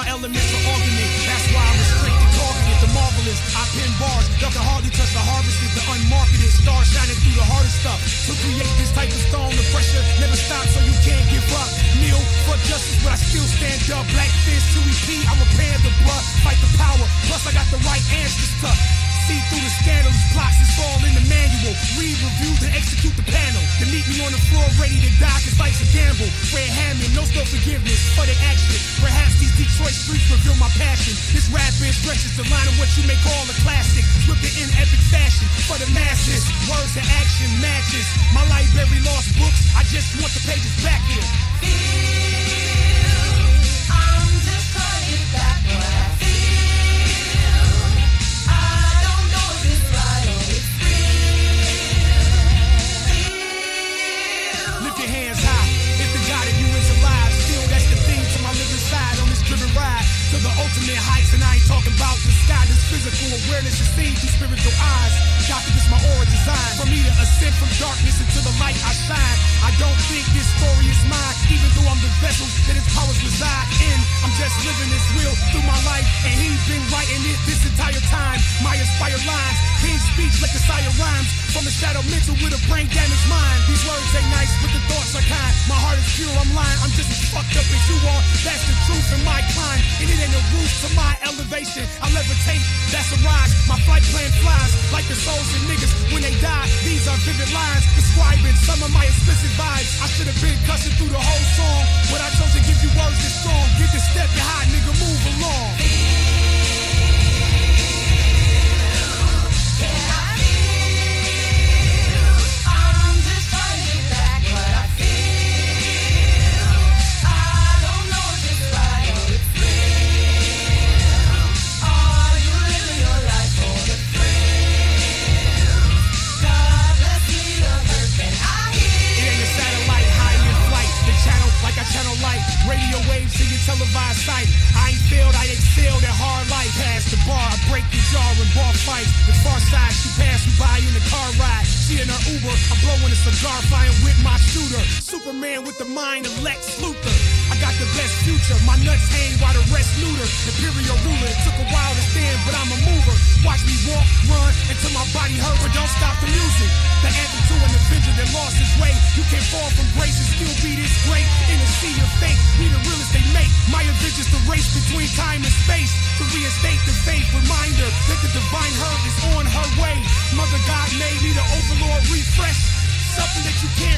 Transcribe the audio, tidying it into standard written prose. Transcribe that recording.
elements are organic. That's why I restrict the targeted, the marvelous. I pin bars, y'all can hardly touch the harvested, the unmarketed. Stars shining through the hardest stuff. To create this type of stone, the pressure never stops, so you can't give up. Kneel for justice, but I still stand up. Black fist, 2EP, I'm a panther, bruh. Fight the power, plus I got the right answers to see through the scandals, plots, it's all in the manual. Read, review, then execute the panel. Then meet me on the floor, ready to die, cause life's a gamble. Fred Hammond, no forgiveness for the action. Perhaps these Detroit streets reveal my passion. This rap band stretches the line of what you may call a classic. Whip it in epic fashion for the masses. Words to action matches. My library lost books, I just want the pages back here. I'm just trying to get back what I feel. To the ultimate heights, and I ain't talking about the sky. This physical awareness is seen through spiritual eyes. Doctor, this my aura design. For me to ascend from darkness into the light I shine. I don't think this story is mine, even though I'm the vessel that its powers reside in. I'm just living this real through my life, and he's been writing it this entire time. My inspired lines, King's speech like the sire rhymes. From a shadow mental with a brain damaged mind. These words ain't nice, but the thoughts are kind. My heart is pure, I'm lying. I'm just as fucked up as you are. That's the truth in my climb. And it ain't a roof to my elevation. I levitate, that's a rise. My flight plan flies like the souls of niggas when they die. These are vivid lines describing some of my explicit vibes. I should have been cussing through the whole song, but I chose to give you words that's strong. Get this step behind, nigga, move along. Channel light, radio waves to your televised sight. I ain't failed, I excelled at hard life. Past the bar, I break your jaw in bar fights. The far side, she passed me by in the car ride. She in her Uber, I'm blowing a cigar, flying with my shooter. Superman with the mind of Lex Luthor. I got the best future, my nuts hang while the rest neuter. Imperial ruler, it took a while to stand, but I'm a mover. Watch me walk, run, until my body hurt, but don't stop the music. The anthem to an avenger that lost his way. You can't fall from grace and still be this great. In a sea of fate, we the realest they make. My avenger's the race between time and space. To reinstate the faith, reminder that the divine herd is on her way. Mother God made me the overlord refresh. Something that you can't